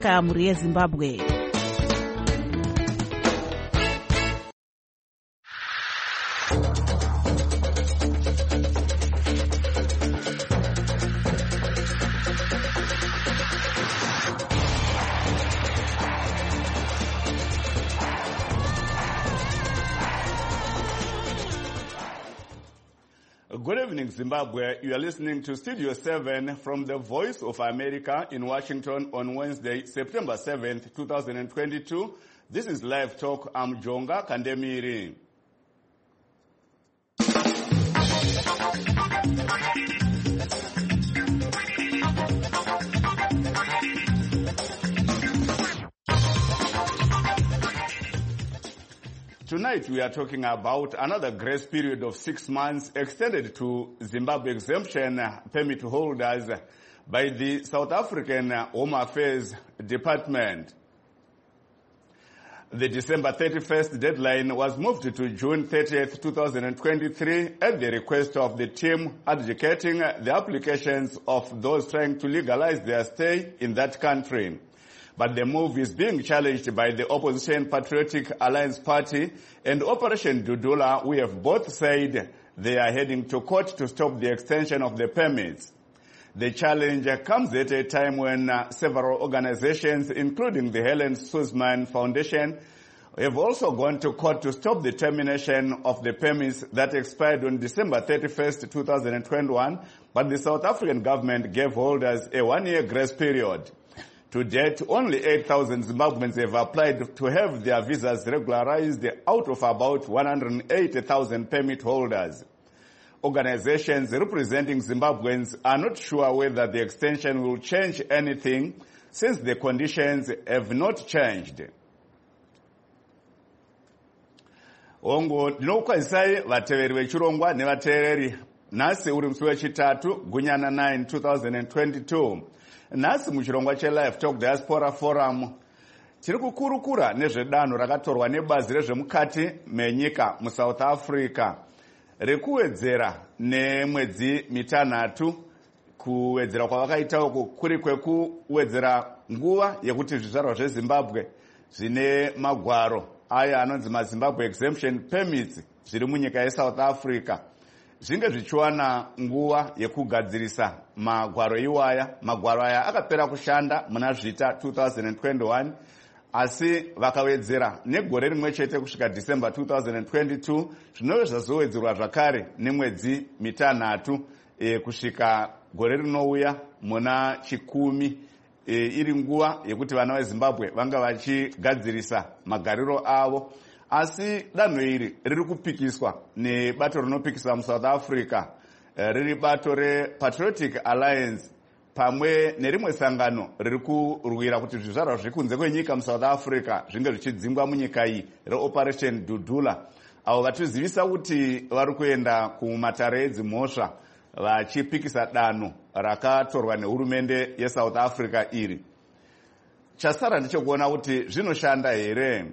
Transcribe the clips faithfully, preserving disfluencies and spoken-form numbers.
kamuri yeZimbabwe. Good evening, Zimbabwe. You are listening to Studio seven from the Voice of America in Washington on Wednesday, September seventh, two thousand twenty-two. This is Live Talk. I'm Jonga Kandemiri. Tonight we are talking about another grace period of six months extended to Zimbabwe exemption permit holders by the South African Home Affairs Department. The December thirty-first deadline was moved to June thirtieth, two thousand twenty-three at the request of the team adjudicating the applications of those trying to legalize their stay in that country. But the move is being challenged by the opposition Patriotic Alliance Party and Operation Dudula, who have both said they are heading to court to stop the extension of the permits. The challenge comes at a time when uh, several organizations, including the Helen Suzman Foundation, have also gone to court to stop the termination of the permits that expired on December thirty-first, two thousand twenty-one, but the South African government gave holders a one-year grace period. To date, only eight thousand Zimbabweans have applied to have their visas regularized out of about one hundred eighty thousand permit holders. Organizations representing Zimbabweans are not sure whether the extension will change anything since the conditions have not changed. Ongo ndinokukwazisai vateveri vechirongwa nevateereri nhasi uri musi wechitatu gunyana nine two thousand twenty-two. Nhasi muchirongwa cheLive Talk Diaspora Forum tiri kukurukura nezvedanho rakatorwa nebazi rezvemukati menyika muSouth Africa rekuwedzera nemwedzi mitanhatu. Kuwedzera kwavakaita uku kuri kwekuwedzera nguva yekuti zvizvarwa zveZimbabwe zvine magwaro aya anonzi maZimbabwe exemption permits zviri munyika yeSouth Africa zvinge zvichiwana nguva yekugadzirisa magwaro iwaya. Magwaro aya akapera kushanda muna zvita two thousand twenty-one, asi vakawedzera negore rimwe chete kusvika December two thousand twenty-two, zvinove zvazowedzerwa zvakare nemwedzi mitanhatu e, kusvika gore rinouya muna chikumi e, iri nguva yekuti vana veZimbabwe vanga vachigadzirisa magariro avo. Asi danho iri riri kupikiswa nebato rinopikisa muSouth Africa, riri bato rePatriotic Alliance pamwe nerimwe sangano riri kurwira kuti zvizvarwa zviri kunze kwenyika muSouth Africa zvinge zvichidzingwa munyika iyi reOperation Dudula. Avo vatizivisa kuti vari kuenda kumatare edzimhosva vachipikisa danho rakatorwa nehurumende yeSouth Africa iri. Chasara ndechekuona kuti zvinoshanda here.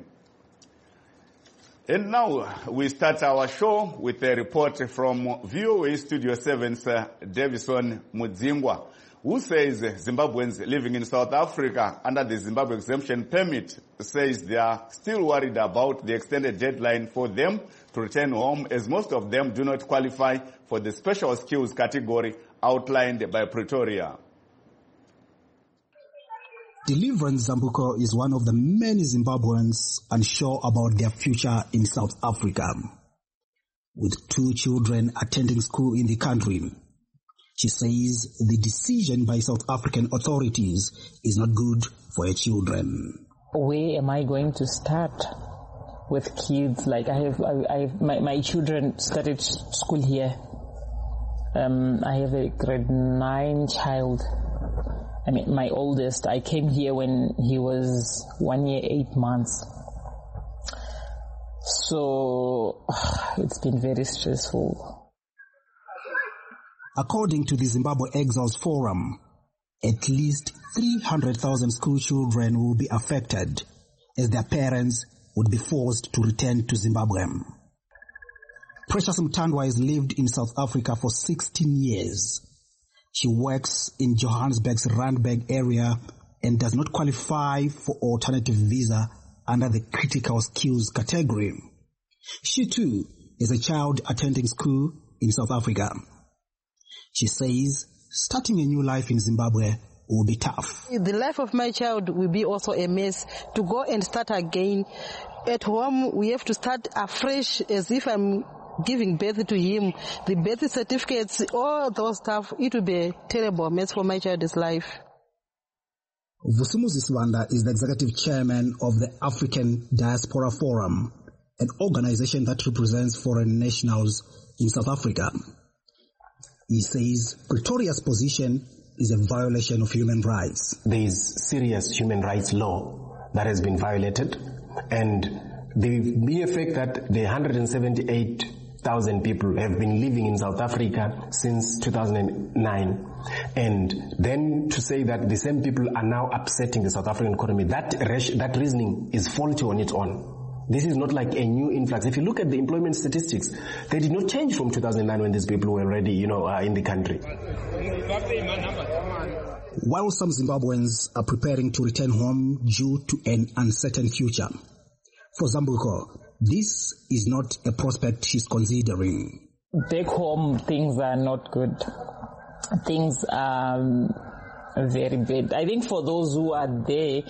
And now we start our show with a report from V O A Studio seven's uh, Davison Mudzingwa, who says Zimbabweans living in South Africa under the Zimbabwe exemption permit says they are still worried about the extended deadline for them to return home, as most of them do not qualify for the special skills category outlined by Pretoria. Deliverance Zambuko is one of the many Zimbabweans unsure about their future in South Africa. With two children attending school in the country, she says the decision by South African authorities is not good for her children. Where am I going to start with kids? Like I have, I, I have my, my children started school here. Um, I have a grade nine child. I mean, my oldest, I came here when he was one year, eight months. So, it's been very stressful. According to the Zimbabwe Exiles Forum, at least three hundred thousand school children will be affected as their parents would be forced to return to Zimbabwe. Precious Mutandwa has lived in South Africa for sixteen years. She works in Johannesburg's Randburg area and does not qualify for alternative visa under the critical skills category. She too is a child attending school in South Africa. She says starting a new life in Zimbabwe will be tough. The life of my child will be also a mess. To go and start again at home, we have to start afresh as if I'm giving birth to him. The birth certificates, all those stuff, it will be a terrible mess for my child's life. Vusumuzi Sibanda is the executive chairman of the African Diaspora Forum, an organization that represents foreign nationals in South Africa. He says Pretoria's position is a violation of human rights. There is serious human rights law that has been violated, and the mere fact that the one hundred seventy-eight thousand people have been living in South Africa since two thousand nine, and then to say that the same people are now upsetting the South African economy, that that reasoning is faulty on its own. This is not like a new influx. If you look at the employment statistics, they did not change from two thousand nine when these people were already, you know, uh, in the country. While some Zimbabweans are preparing to return home due to an uncertain future, for Zambuko, this is not a prospect she's considering. Back home, things are not good. Things are very bad. I think for those who are there,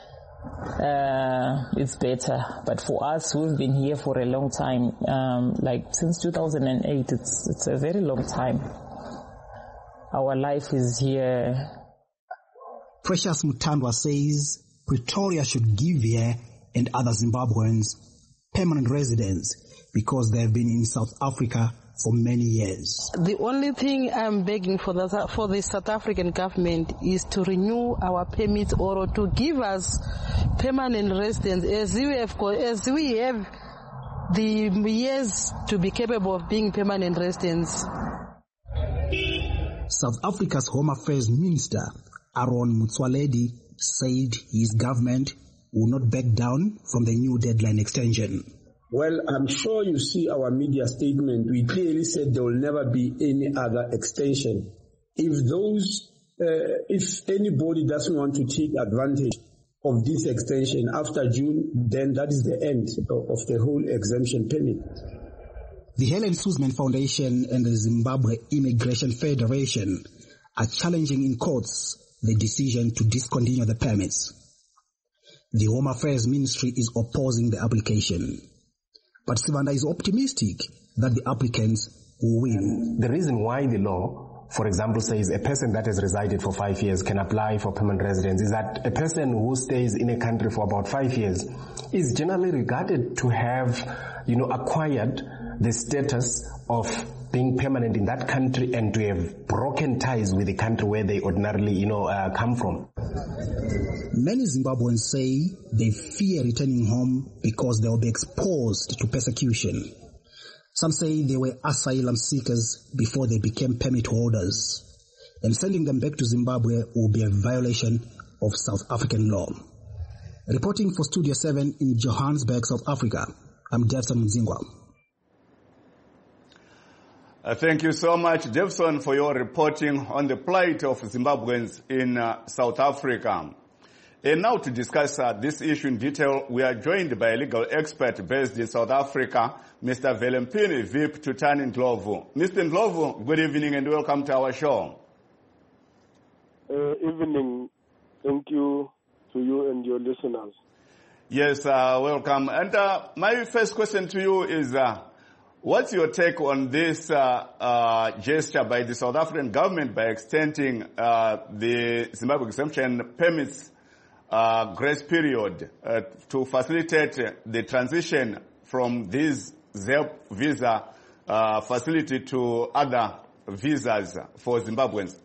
uh, it's better. But for us who've been here for a long time, um, like since two thousand eight, it's it's a very long time. Our life is here. Precious Mutandwa says Pretoria should give her and other Zimbabweans permanent residence because they have been in South Africa for many years. The only thing I'm begging for the, for the South African government is to renew our permits or to give us permanent residence as we have, as we have the years to be capable of being permanent residents. South Africa's Home Affairs Minister, Aaron Motsoaledi, said his government will not back down from the new deadline extension. Well, I'm sure you see our media statement. We clearly said there will never be any other extension. If those, uh, if anybody doesn't want to take advantage of this extension after June, then that is the end of the whole exemption permit. The Helen Suzman Foundation and the Zimbabwe Immigration Federation are challenging in courts the decision to discontinue the permits. The Home Affairs Ministry is opposing the application. But Sibanda is optimistic that the applicants will win. The reason why the law, for example, says a person that has resided for five years can apply for permanent residence is that a person who stays in a country for about five years is generally regarded to have, you know, acquired the status of being permanent in that country and to have broken ties with the country where they ordinarily, you know, uh, come from. Many Zimbabweans say they fear returning home because they will be exposed to persecution. Some say they were asylum seekers before they became permit holders, and sending them back to Zimbabwe will be a violation of South African law. Reporting for Studio seven in Johannesburg, South Africa, I'm Jefferson Mzingwa. Uh, thank you so much, Jefferson, for your reporting on the plight of Zimbabweans in uh, South Africa. And now to discuss uh, this issue in detail, we are joined by a legal expert based in South Africa, Mister Velempini Vip Tutani Ndlovu. Mister Ndlovu, good evening and welcome to our show. Uh, evening. Thank you to you and your listeners. Yes, uh, welcome. And uh, my first question to you is, uh, what's your take on this uh, uh, gesture by the South African government by extending uh, the Zimbabwe exemption permits uh, grace period uh, to facilitate the transition from this Z E P visa uh, facility to other visas for Zimbabweans?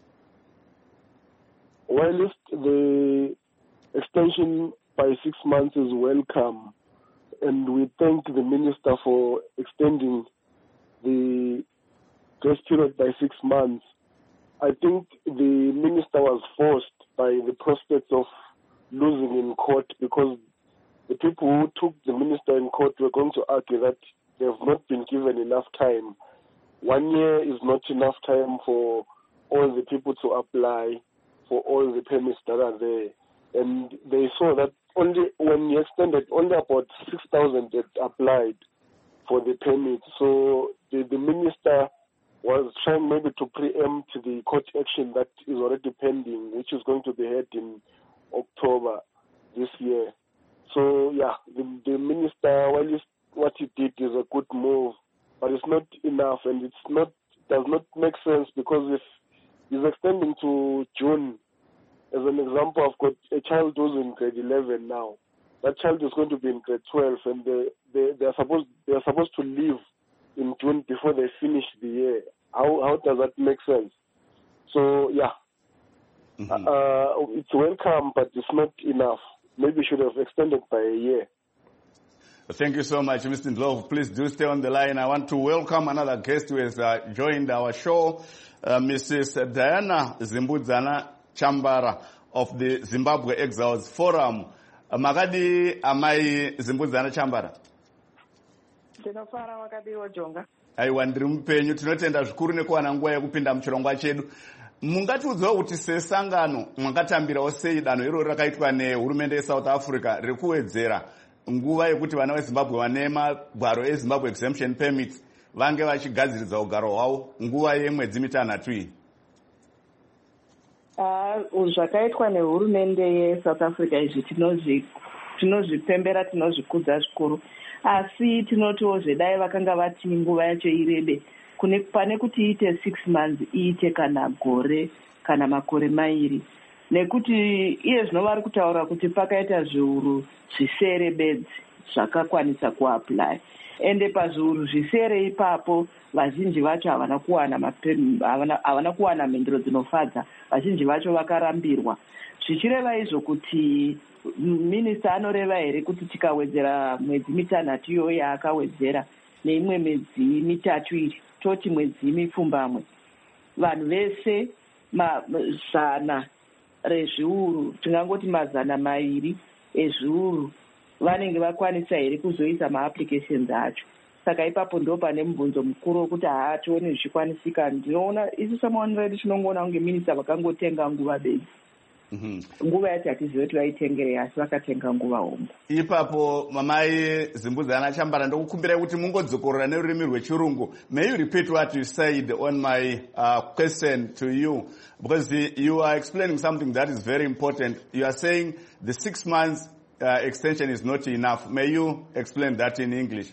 Well, the extension by six months is welcome, and we thank the minister for extending the grace period by six months. I think the minister was forced by the prospects of losing in court, because the people who took the minister in court were going to argue that they have not been given enough time. One year is not enough time for all the people to apply for all the permits that are there. and they saw that only when he extended, only about six thousand had applied for the permit. So the, the minister was trying maybe to preempt the court action that is already pending, which is going to be held in October this year. So yeah, the, the minister, well, what he did is a good move, but it's not enough, and it's not does not make sense, because if he's extending to June, as an example, I've got a child who's in grade eleven now. That child is going to be in grade twelve, and they they they are supposed they are supposed to leave in June before they finish the year. How how does that make sense? So yeah, mm-hmm. uh, it's welcome, but it's not enough. Maybe we should have extended by a year. Thank you so much, Mister Ndlovu. Please do stay on the line. I want to welcome another guest who has uh, joined our show, uh, Missus Diana Zimbudzana Chambara of the Zimbabwe Exiles Forum. Uh, Magadi Amai Zimbudzana Chambara. Ndinofara wakadiwa jonga. Aiwa ndiri mupenyu, tinotenda zvikuru nekuwana nguva yekupinda muchirongwa chedu. Mungatiudzawo kuti sesangano mwakatambirawo sei danho iroro rakaitwa nehurumende yeSouth Africa rekuwedzera nguva yekuti vana veZimbabwe vane magwaro eZimbabwe exemption permits vange vachigadziridza ugaro hwavo nguva yemwedzi mitanhatu iyi? Uh, zvakaitwa nehurumende yeSouth Africa izvi tinozvipembera, tinozvikudza zvikuru, asi tinotiwo zvedai vakanga vati nguva yacho irebe, pane kuti iite six months iite kana gore kana makore mairi, nekuti iye zvino vari kutaura kuti pakaita zviuru zvisere bedzi zvakakwanisa kuapply, ende pazviuru zvisere ipapo vazhinji vacho havana kuwana havana kuwana mhinduro dzinofadza, vazhinji vacho vakarambirwa. Zvichireva izvo kuti minista anoreva here kuti tikawedzera mwedzi mitanhatu iyoyo yaakawedzera neimwe mwedzi mitatu iri, toti mwedzi mipfumbamwe, vanhu vese mazana rezviuru, tingangoti mazana mairi ezviuru vanenge vakwanisa here kuzoisa maapplications acho. Saka ipapo ndo pane mubvunzo mukuru wekuti haationi zvichikwanisika. Ndinoona isu samaonero edu tinongoona kunge minista vakangotenga nguva bedzi. Mm-hmm. Nguva yacho hatizivi kuti vaitengere, asi vakatenga nguva hombo. Ipapo mamai Zimbudzana Chambara, ndokukumbirai kuti mungodzokorora nerurimi rwechirungu. May you repeat what you said on my uh, question to you, because the, you are explaining something that is very important. You are saying the six months uh, extension is not enough. May you explain that in English?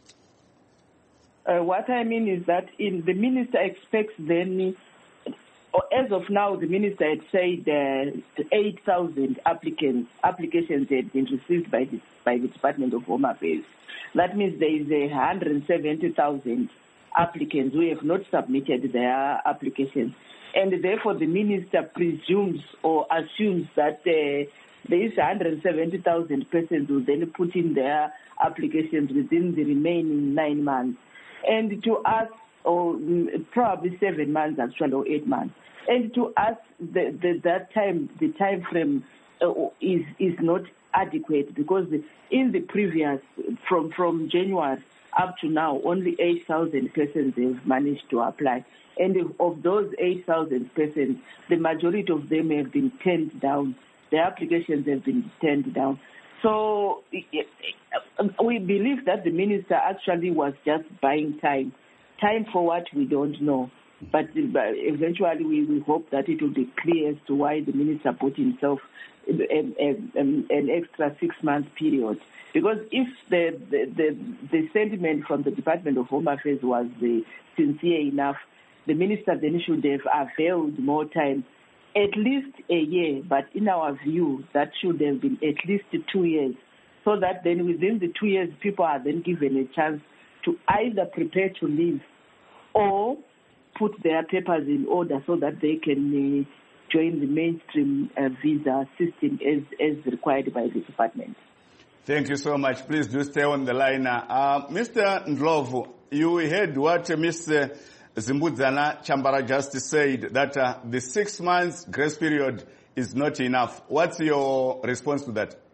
Uh, what I mean is that in the minister expects then, as of now, the minister had said uh, eight thousand applicants applications had been received by the by the Department of Home Affairs. That means there is a one hundred seventy thousand applicants who have not submitted their applications, and therefore the minister presumes or assumes that uh, there is one hundred seventy thousand persons who then put in their applications within the remaining nine months. And to us, or probably seven months actually, or eight months. And to us, the, the, that time, the time frame uh, is is not adequate, because in the previous, from, from January up to now, only eight thousand persons have managed to apply. And of those eight thousand persons, the majority of them have been turned down. Their applications have been turned down. So we believe that the minister actually was just buying time. Time for what we don't know. But eventually we, we hope that it will be clear as to why the minister put himself an, an, an extra six-month period. Because if the, the, the, the sentiment from the Department of Home Affairs was uh, sincere enough, the minister then should have availed more time, at least a year, but in our view, that should have been at least two years, so that then within the two years, people are then given a chance to either prepare to leave or put their papers in order so that they can uh, join the mainstream uh, visa system as, as required by the department. Thank you so much. Please do stay on the line. Uh, Mister Ndlovu, you heard what uh, Mister Zimbudzana Chambara just said, that uh, the six months grace period is not enough. What's your response to that?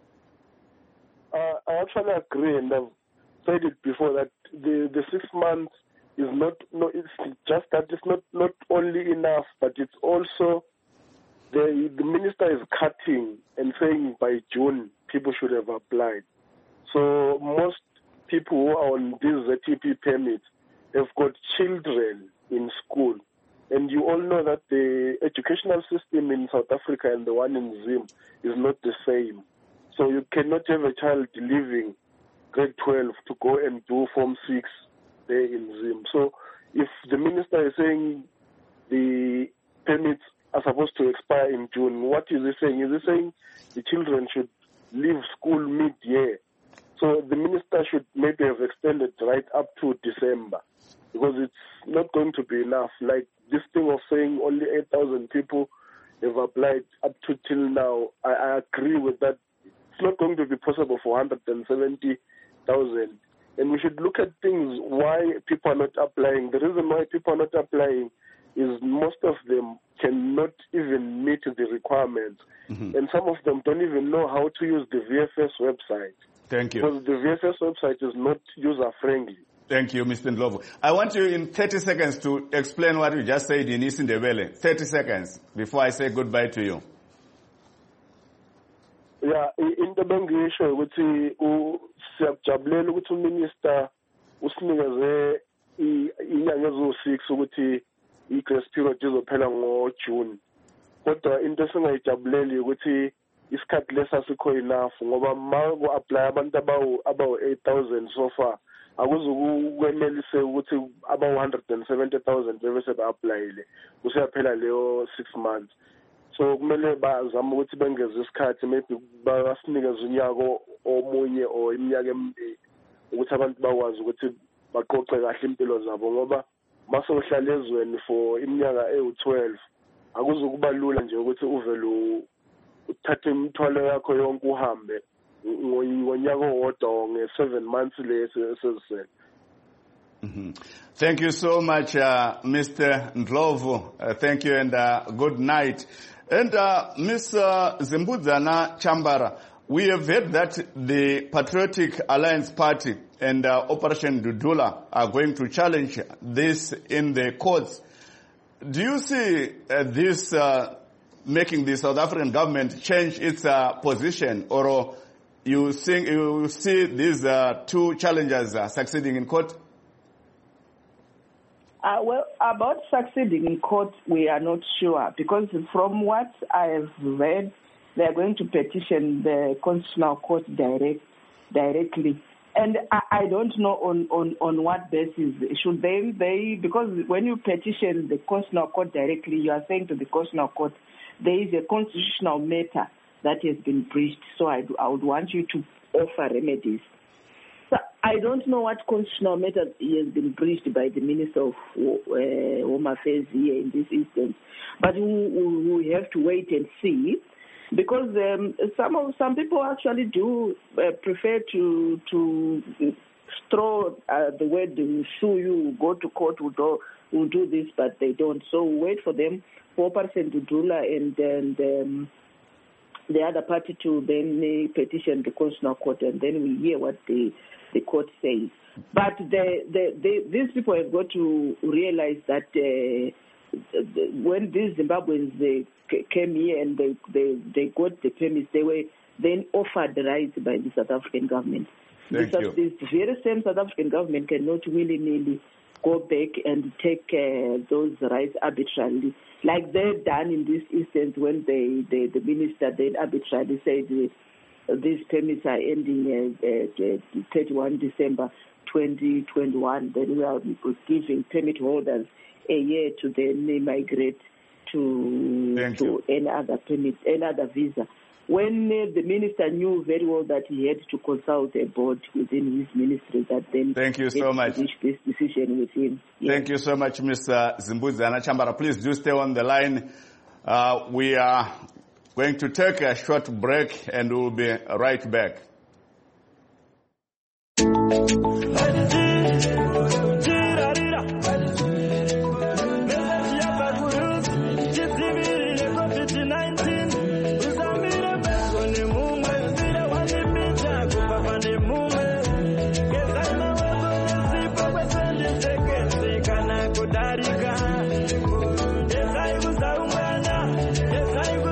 Uh, I actually agree, and I've said it before, that the, the six months is not, no, it's just that it's not, not only enough, but it's also the, the minister is cutting and saying by June people should have applied. So most people who are on these Z T P permits have got children in school. And you all know that the educational system in South Africa and the one in Zim is not the same. So you cannot have a child leaving grade twelve to go and do Form six there in Zim. So if the minister is saying the permits are supposed to expire in June, what is he saying? Is he saying the children should leave school mid-year? So the minister should maybe have extended right up to December, because it's not going to be enough. Like this thing of saying only eight thousand people have applied up to till now, I, I agree with that. It's not going to be possible for one hundred seventy thousand. And we should look at things, why people are not applying. The reason why people are not applying is most of them cannot even meet the requirements. Mm-hmm. And some of them don't even know how to use the V F S website. Thank you. Because the V F S website is not user-friendly. Thank you, Mister Ndlovu. I want you in thirty seconds to explain what you just said in isiNdebele. thirty seconds before I say goodbye to you. Yeah, into bengisho ukuthi siyajabulela ukuthi uminister usinikeze inyanga ezo six ukuthi i-grace period izophela ngo-June. Kodwa into esingayijabuleli ukuthi isikhathi lesa sikho enough, ngoba ma ku-apply abantu abawu-eight thousand so far, akuzukwenelise ukuthi abawu-one hundred seventy thousand bebe seba-applyile kuseyaphela leyo six months. So kumele bazame ukuthi bengeze isikhathi, maybe basinikeze unyaka omunye or iminyaka emibili ukuthi abantu bakwazi ukuthi baqoqe kahle impilo zabo, ngoba masohlala ezweni for iminyaka ewu-twelve akuzukuba lula nje ukuthi uvele uthathe imithwalo yakho yonke uhambe ngonyaka owodwa nge-seven months le sezisele. Mm-hmm. Thank you so much, uh, Mister Ndlovu. Uh, thank you and uh, good night. And uh, Miz Zimbudzana Chambara, we have heard that the Patriotic Alliance Party and uh, Operation Dudula are going to challenge this in the courts. Do you see uh, this uh, making the South African government change its uh, position, or you think you see these uh, two challengers uh, succeeding in court? Uh, well, about succeeding in court, we are not sure, because from what I have read, they are going to petition the Constitutional Court direct, directly. And I, I don't know on, on, on what basis. Should they, they, because when you petition the Constitutional Court directly, you are saying to the Constitutional Court, there is a constitutional matter that has been breached, so I, I would want you to offer remedies. So I don't know what constitutional matter has been breached by the Minister of uh, Home Affairs here in this instance, but we, we, we have to wait and see, because um, some of, some people actually do uh, prefer to to throw uh, the word "will sue you," go to court, will do, will do this, but they don't. So we wait for them, for Operation Dudula and and. Um, the other party to then uh, petition the Constitutional Court, and then we hear what the, the court says. But the, the, the, these people have got to realize that uh, the, when these Zimbabweans they came here and they, they, they got the permits, they were then offered the rights by the South African government. Thank this, you. This very same South African government cannot willy-nilly go back and take uh, those rights arbitrarily, like they've done in this instance when they, they, the minister then arbitrarily said uh, these permits are ending uh, uh, thirty-first of December twenty twenty-one. Then we are giving permit holders a year to then migrate to, to any other permit, any other visa. When uh, the minister knew very well that he had to consult a board within his ministry that then Thank you so much. reached this decision with him. Yes. Thank you so much, Mister Zimbudzana Chambara. Please do stay on the line. Uh, we are going to take a short break and we'll be right back. Kudarika, desai kuzaungana, desai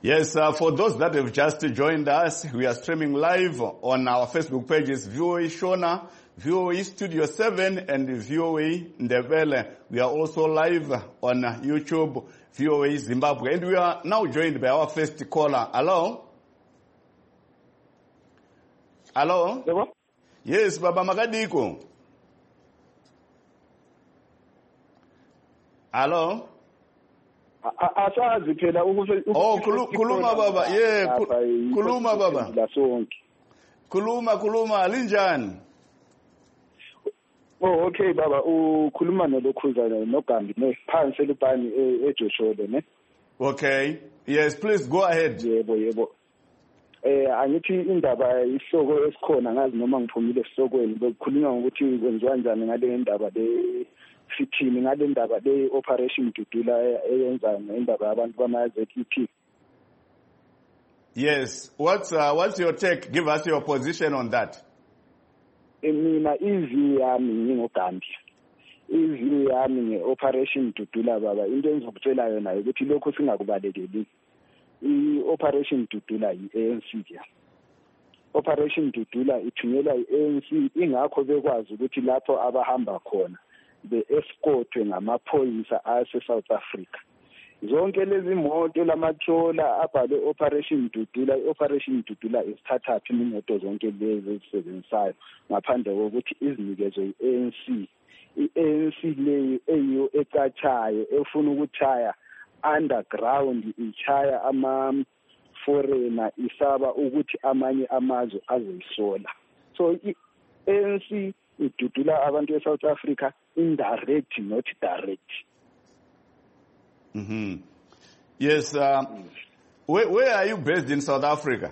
Yes, uh, for those that have just joined us, we are streaming live on our Facebook pages, V O A Shona, V O A Studio seven, and V O A Ndebele. We are also live on YouTube, V O A Zimbabwe. And we are now joined by our first caller. Hello? Hello? Hello? Yes, Baba Magadiko. Hello? asazi phela oh kuluma baba yeah kuluma baba kuluma kuluma linjani oh okay baba ukhuluma nolokhuza noGambi nephansi elipani eJosholo ne okay yes please go ahead yebo yebo eh angithi indaba isihloko esikhona ngazi noma ngiphumile esisokweni bekukhulunywa ngokuthi kwenziwa kanjani ngale ndaba le sithini ngale ndaba le operation Dudula eyenza ngendaba yabantu bama Z E P. Yes, what's uh, what's your take? Give us your position on that. Mina izi yami ngingoGambi. Izi yami ngeoperation Dudula baba into engizokutshela yona ukuthi lokho singakubalekeli. I-operation Dudula yi-A N C ke. Operation Dudula ithunyelwa yi-A N C ingakho bekwazi ukuthi lapho abahamba khona be-escortwe ngamaphoyisa ase-South Africa. Zonke lezi moto lamathola abhale Operation Dudula, i-Operation Dudula isithathaphi imoto zonke lezi ezisebenzayo ngaphandle kokuthi izinikezwe i-A N C. I-A N C leyo eyiyo ecatshayo efuna ukuchaya underground ichaya ama foreigner isaba ukuthi amanye amazwe azoyisola. So i-A N C idudula abantu e-South Africa indirect, not direct. Mm-hmm. Yes. Uh, where, where are you based in South Africa?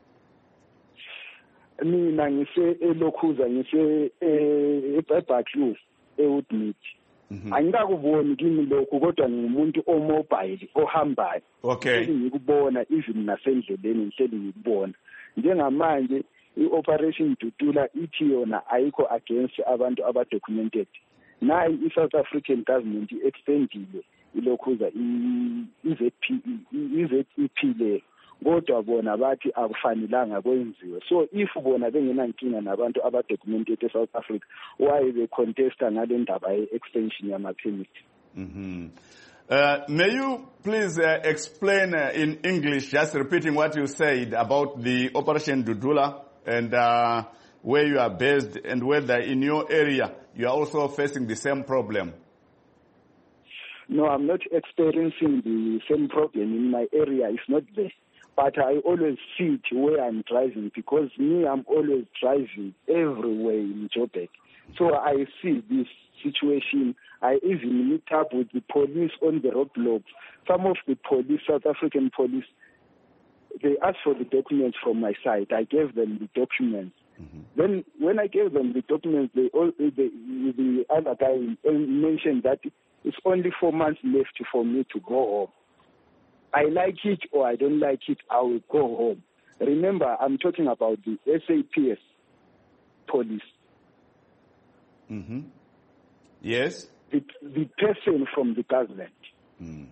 Mina ngise eLokhuza ngise eBarclays eWoodmead. Angikakuboni kimi lokho kodwa ngumuntu omobile ohambayo. Okay. Ngikubona even nasendleleni ngihleli ngikubona. Njengamanje i-Operation Dudula ithi yona ayikho against abantu abadocumented. Nayi i-South African government extendile ilokhuza i-Z E P le kodwa bona bathi akufanelanga kwenziwe. So if bona bengenankinga nabantu abadocumented e-South Africa why they contesta ngale ndaba ye-extension yama-permit. Mm-hmm. Uh, may you please uh, explain uh, in English, just repeating what you said about the Operation Dudula and uh, where you are based and whether in your area you are also facing the same problem? No, I'm not experiencing the same problem in my area. It's not there. But I always see it where I'm driving because me, I'm always driving everywhere in Joburg. So I see this situation. I even meet up with the police on the roadblocks. Some of the police, South African police, they asked for the documents from my side. I gave them the documents. Mm-hmm. Then when I gave them the documents, they all, the, the other guy mentioned that it's only four months left for me to go home. I like it or I don't like it, I will go home. Remember, I'm talking about the S A P S police. Mm-hmm. Yes? The, the person from the government. Mm.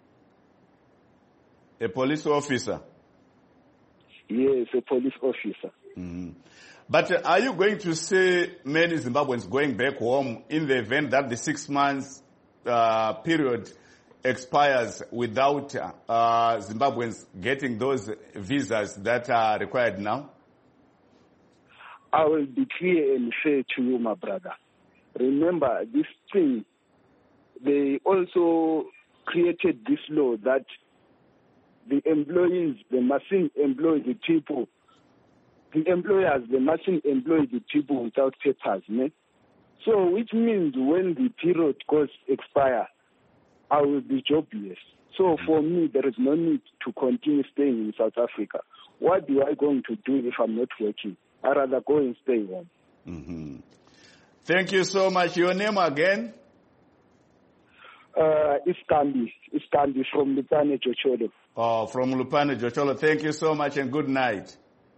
A police officer? Yes, a police officer. Mm-hmm. But uh, are you going to see many Zimbabweans going back home in the event that the six months uh, period expires without uh, Zimbabweans getting those visas that are required now? I will be clear and fair to you, my brother. Remember, this thing, they also created this law that the employees, they mustn't employ the people. The employers, they mustn't employ the people without papers. Ne? So, which means when the period goes expire, I will be jobless. So, for me, there is no need to continue staying in South Africa. What do I going to do if I'm not working? I'd rather go and stay home. Mm-hmm. Thank you so much. Your name again? Uh, it's Kambi. It's Kambi from Lupane Jocholo. Oh, from Lupane Jocholo. Thank you so much and good night.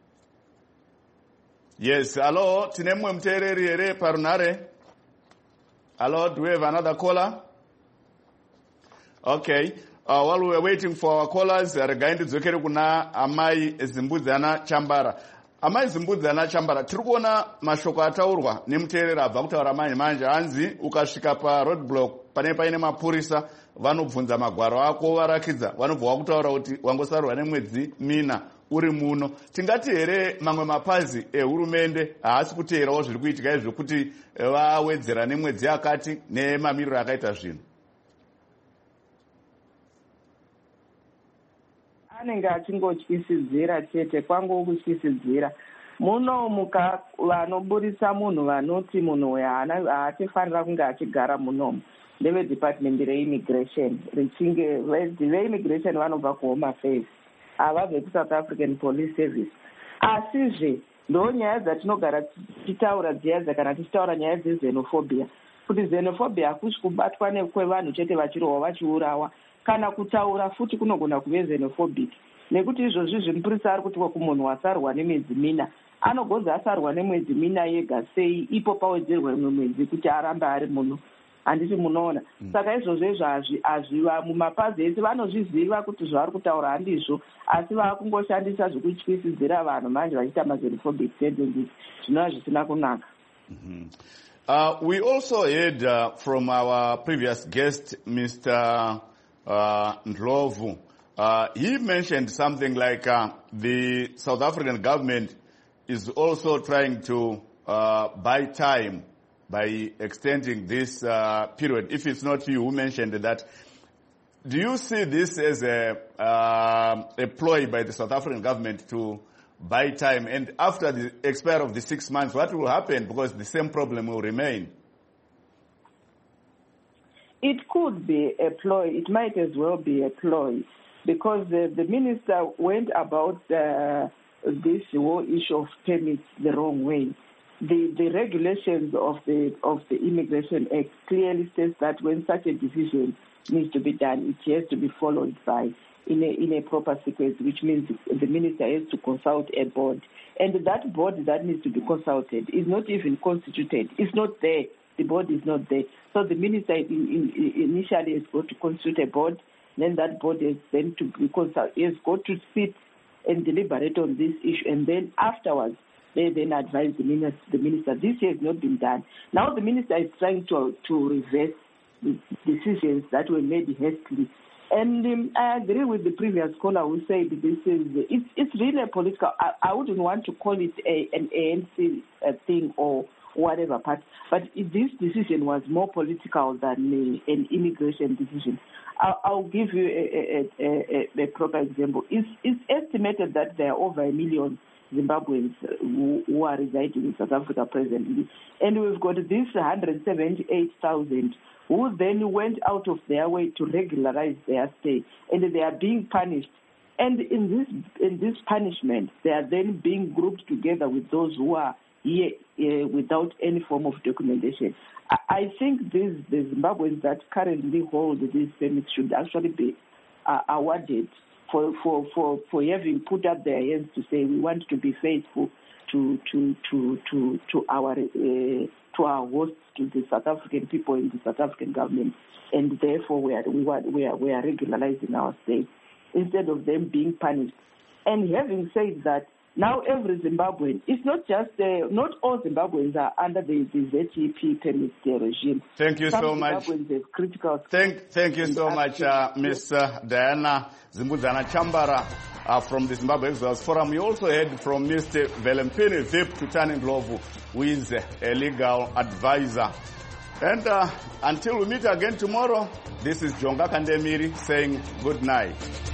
Yes, hello. Tinemwe mtereri ere parunare. Hello, do we have another caller? Okay. uh, while we were waiting for our callers, regai ndidzokere kuna Amai Zimbudzana Chambara. Amai Zimbudzana Chambara, tiri kuona mashoko ataurwa nemuteerera abva kutaura manje manje hanzi ukasvika paroadblock pane paine mapurisa vanobvunza magwaro ako varakidza vanobva vakutaura kuti wangosarwa nemwedzi mina uri muno. Tingati here mamwe mapazi ehurumende haasi kuteerawo zviri kuitika izvo kuti vawedzera nemwedzi yakati nemamiriro akaita zvinhu? Anenge achingotyisidzira chete, kwangu kutyisidzira. Muno muka vanoburisa munhu vanoti munhu uyu haatifanira kunge achigara munomu ndeve department reimmigration richinge veimmigration vanobva kuhome affairs havabve kuSouth African Police Service. Asizve ndo nyaya dzatinogara tichitaura dziya kana tichitaura nyaya dzexenophobia, kuti xenophobia hakusi kubatwa kwevanhu chete vachirohwa vachiurawa, kana kutaura futi kunogona kuve xenophobic, nekuti izvozvi zvimupurisa ari kuti kumunhu wasarwa nemwedzi mina anogoza asarwa nemwedzi mina yega sei ipo pawedzerwa imwe mwedzi kuti arambe ari muno, handiti munoona. Mm. Saka izvozvo izvo hazviva mumapazi ese vanozviziva kuti zvavari kutaura handizvo, asi vakungoshandisa zvekutyisidzira vanhu manje vachiita maxenophobic tendencies zvinova zvisina kunaka. Mm-hmm. Uh, we also heard uh, from our previous guest, Mister Uh, Ndlovu. Uh, he mentioned something like uh, the South African government is also trying to uh, buy time by extending this uh, period. If it's not you who mentioned that, do you see this as a, uh, a ploy by the South African government to buy time? And after the expiry of the six months, what will happen? Because the same problem will remain. It could be a ploy. It might as well be a ploy, because uh, the minister went about uh, this whole issue of permits the wrong way. The the regulations of the of the Immigration Act clearly states that when such a decision needs to be done, it has to be followed by in a in a proper sequence, which means the minister has to consult a board, and that board that needs to be consulted is not even constituted. It's not there. The board is not there. So the minister in, in, initially has got to constitute a board, then that board has then to be consulted, has got to sit and deliberate on this issue, and then afterwards they then advise the minister. The minister. This has not been done. Now the minister is trying to to reverse the decisions that were made hastily. And um, I agree with the previous caller who said this is it's it's really a political. I, I wouldn't want to call it a, an A N C uh, thing or whatever part, but if this decision was more political than a, an immigration decision. I'll, I'll give you a, a, a, a proper example. It's, it's estimated that there are over a million Zimbabweans who, who are residing in South Africa presently, and we've got this one hundred seventy-eight thousand who then went out of their way to regularize their stay, and they are being punished. And in this in this punishment, they are then being grouped together with those who are here uh, without any form of documentation. I, I think these the Zimbabweans that currently hold these permits should actually be uh, awarded for, for, for, for having put up their hands to say we want to be faithful to to to to, to our uh, to our hosts, to the South African people and the South African government, and therefore we are we are we are, we are regularizing our stay instead of them being punished. And having said that, now every Zimbabwean, it's not just, uh, not all Zimbabweans are under the, the Z E P permit regime. Thank you Some so much. Zimbabweans have critical... Thank, thank you so much, uh, Miss Uh, Diana Zimbudzana Chambara uh, from the Zimbabwe Exodus Forum. We also heard from Mister Velempini Vip Tutani Ndlovu, who is a legal advisor. And uh, until we meet again tomorrow, this is Jonga Kandemiri saying good night.